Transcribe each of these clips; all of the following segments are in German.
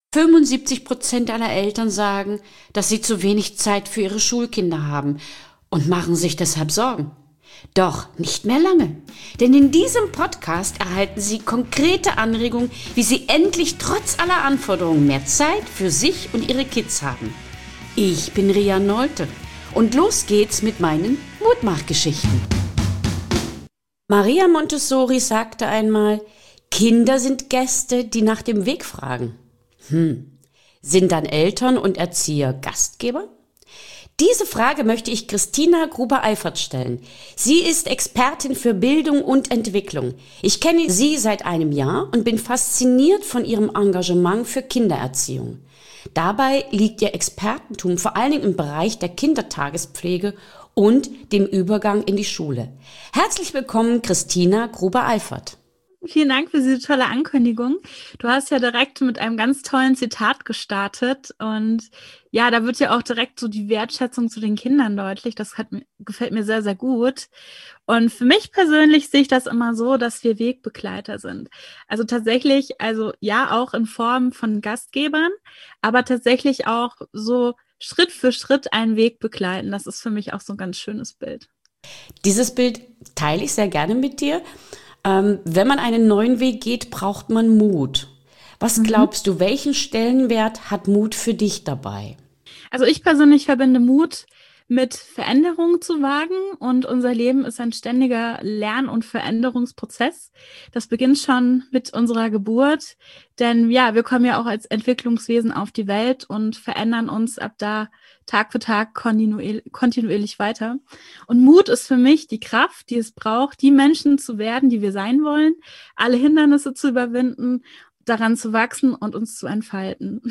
75% aller Eltern sagen, dass sie zu wenig Zeit für ihre Schulkinder haben und machen sich deshalb Sorgen. Doch nicht mehr lange, denn in diesem Podcast erhalten Sie konkrete Anregungen, wie Sie endlich trotz aller Anforderungen mehr Zeit für sich und Ihre Kids haben. Ich bin Ria Nolte und los geht's mit meinen Mutmachgeschichten. Maria Montessori sagte einmal, Kinder sind Gäste, die nach dem Weg fragen. Sind dann Eltern und Erzieher Gastgeber? Diese Frage möchte ich Christina Gruber-Eifert stellen. Sie ist Expertin für Bildung und Entwicklung. Ich kenne sie seit einem Jahr und bin fasziniert von ihrem Engagement für Kindererziehung. Dabei liegt ihr Expertentum vor allen Dingen im Bereich der Kindertagespflege und dem Übergang in die Schule. Herzlich willkommen, Christina Gruber-Eifert. Vielen Dank für diese tolle Ankündigung. Du hast ja direkt mit einem ganz tollen Zitat gestartet und ja, da wird ja auch direkt so die Wertschätzung zu den Kindern deutlich. Das gefällt mir sehr, sehr gut. Und für mich persönlich sehe ich das immer so, dass wir Wegbegleiter sind. Also tatsächlich, also ja, auch in Form von Gastgebern, aber tatsächlich auch so Schritt für Schritt einen Weg begleiten. Das ist für mich auch so ein ganz schönes Bild. Dieses Bild teile ich sehr gerne mit dir. Wenn man einen neuen Weg geht, braucht man Mut. Was glaubst du, welchen Stellenwert hat Mut für dich dabei? Also ich persönlich verbinde Mut mit Veränderungen zu wagen und unser Leben ist ein ständiger Lern- und Veränderungsprozess. Das beginnt schon mit unserer Geburt, denn ja, wir kommen ja auch als Entwicklungswesen auf die Welt und verändern uns ab da Tag für Tag kontinuierlich weiter. Und Mut ist für mich die Kraft, die es braucht, die Menschen zu werden, die wir sein wollen, alle Hindernisse zu überwinden, daran zu wachsen und uns zu entfalten.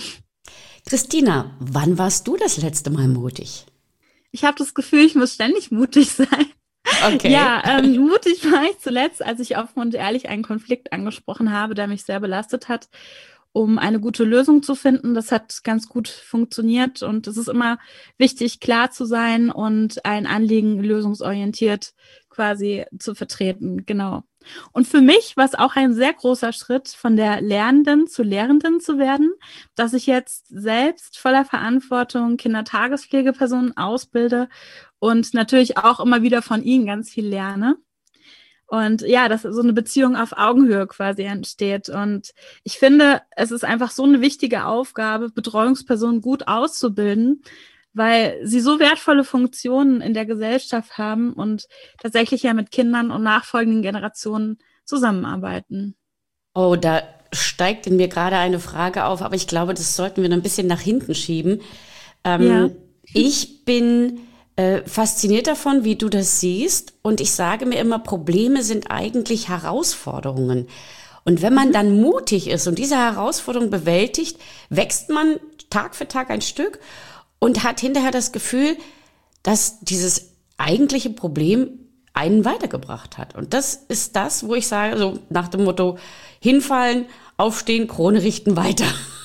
Christina, wann warst du das letzte Mal mutig? Ich habe das Gefühl, ich muss ständig mutig sein. Okay. Ja, mutig war ich zuletzt, als ich offen und ehrlich einen Konflikt angesprochen habe, der mich sehr belastet hat, um eine gute Lösung zu finden. Das hat ganz gut funktioniert und es ist immer wichtig, klar zu sein und ein Anliegen lösungsorientiert quasi zu vertreten. Genau. Und für mich war es auch ein sehr großer Schritt, von der Lernenden zu Lehrenden zu werden, dass ich jetzt selbst voller Verantwortung Kindertagespflegepersonen ausbilde und natürlich auch immer wieder von ihnen ganz viel lerne. Und ja, dass so eine Beziehung auf Augenhöhe quasi entsteht. Und ich finde, es ist einfach so eine wichtige Aufgabe, Betreuungspersonen gut auszubilden, weil sie so wertvolle Funktionen in der Gesellschaft haben und tatsächlich ja mit Kindern und nachfolgenden Generationen zusammenarbeiten. Oh, da steigt in mir gerade eine Frage auf, aber ich glaube, das sollten wir noch ein bisschen nach hinten schieben. Ja. Ich bin fasziniert davon, wie du das siehst. Und ich sage mir immer, Probleme sind eigentlich Herausforderungen. Und wenn man dann mutig ist und diese Herausforderung bewältigt, wächst man Tag für Tag ein Stück und hat hinterher das Gefühl, dass dieses eigentliche Problem einen weitergebracht hat. Und das ist das, wo ich sage, so nach dem Motto, hinfallen, aufstehen, Krone richten, weiter.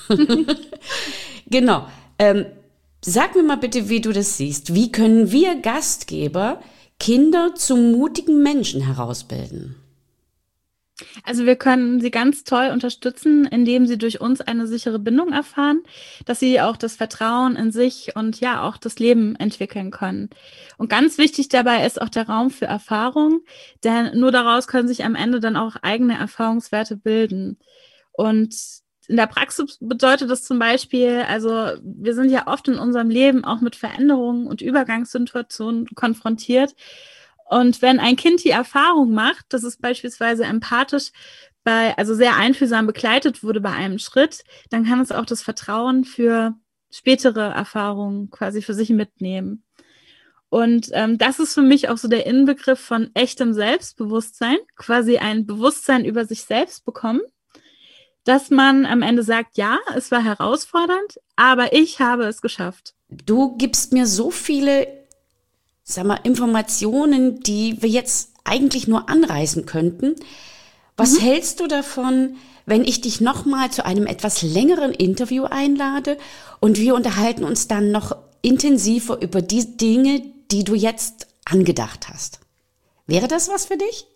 Genau. Sag mir mal bitte, wie du das siehst. Wie können wir Gastgeber Kinder zu mutigen Menschen herausbilden? Also wir können sie ganz toll unterstützen, indem sie durch uns eine sichere Bindung erfahren, dass sie auch das Vertrauen in sich und ja auch das Leben entwickeln können. Und ganz wichtig dabei ist auch der Raum für Erfahrung, denn nur daraus können sich am Ende dann auch eigene Erfahrungswerte bilden. Und in der Praxis bedeutet das zum Beispiel, also wir sind ja oft in unserem Leben auch mit Veränderungen und Übergangssituationen konfrontiert. Und wenn ein Kind die Erfahrung macht, dass es beispielsweise empathisch also sehr einfühlsam begleitet wurde bei einem Schritt, dann kann es auch das Vertrauen für spätere Erfahrungen quasi für sich mitnehmen. Und das ist für mich auch so der Inbegriff von echtem Selbstbewusstsein, quasi ein Bewusstsein über sich selbst bekommen, dass man am Ende sagt, ja, es war herausfordernd, aber ich habe es geschafft. Du gibst mir so viele, Informationen, die wir jetzt eigentlich nur anreißen könnten. Was hältst du davon, wenn ich dich nochmal zu einem etwas längeren Interview einlade und wir unterhalten uns dann noch intensiver über die Dinge, die du jetzt angedacht hast? Wäre das was für dich?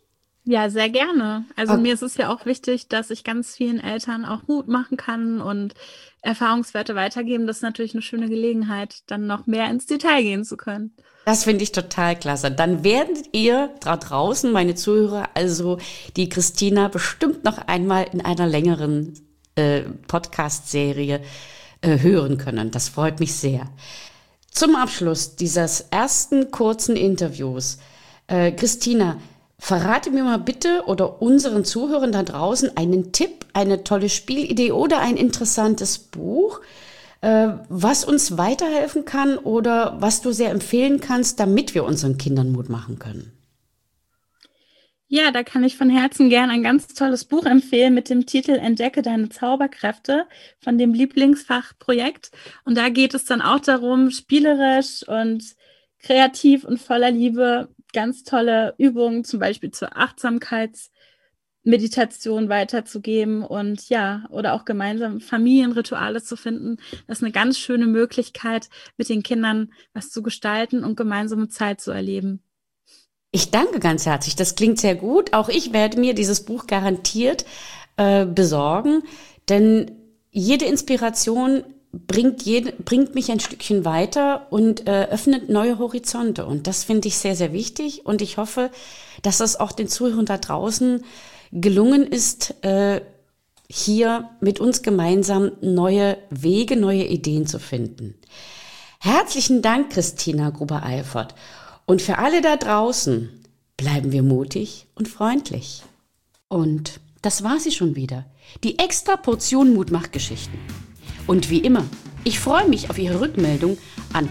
Ja, sehr gerne. Also Okay. mir ist es ja auch wichtig, dass ich ganz vielen Eltern auch Mut machen kann und Erfahrungswerte weitergeben. Das ist natürlich eine schöne Gelegenheit, dann noch mehr ins Detail gehen zu können. Das finde ich total klasse. Dann werdet ihr da draußen, meine Zuhörer, also die Christina bestimmt noch einmal in einer längeren Podcast-Serie hören können. Das freut mich sehr. Zum Abschluss dieses ersten kurzen Interviews, Christina, verrate mir mal bitte oder unseren Zuhörern da draußen einen Tipp, eine tolle Spielidee oder ein interessantes Buch, was uns weiterhelfen kann oder was du sehr empfehlen kannst, damit wir unseren Kindern Mut machen können. Ja, da kann ich von Herzen gern ein ganz tolles Buch empfehlen mit dem Titel Entdecke deine Zauberkräfte von dem Lieblingsfachprojekt. Und da geht es dann auch darum, spielerisch und kreativ und voller Liebe ganz tolle Übungen, zum Beispiel zur Achtsamkeitsmeditation weiterzugeben und ja, oder auch gemeinsam Familienrituale zu finden. Das ist eine ganz schöne Möglichkeit, mit den Kindern was zu gestalten und gemeinsame Zeit zu erleben. Ich danke ganz herzlich. Das klingt sehr gut. Auch ich werde mir dieses Buch garantiert besorgen, denn jede Inspiration bringt mich ein Stückchen weiter und öffnet neue Horizonte. Und das finde ich sehr, sehr wichtig. Und ich hoffe, dass es auch den Zuhörern da draußen gelungen ist, hier mit uns gemeinsam neue Wege, neue Ideen zu finden. Herzlichen Dank, Christina Gruber-Eilfert. Und für alle da draußen, bleiben wir mutig und freundlich. Und das war sie schon wieder. Die extra Portion Mutmachgeschichten. Und wie immer, ich freue mich auf Ihre Rückmeldung an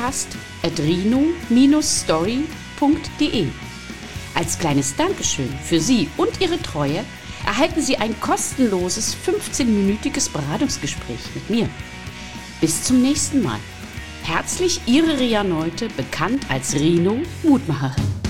podcast@rino-story.de. Als kleines Dankeschön für Sie und Ihre Treue erhalten Sie ein kostenloses 15-minütiges Beratungsgespräch mit mir. Bis zum nächsten Mal. Herzlich Ihre Ria Neute, bekannt als Rino Mutmacherin.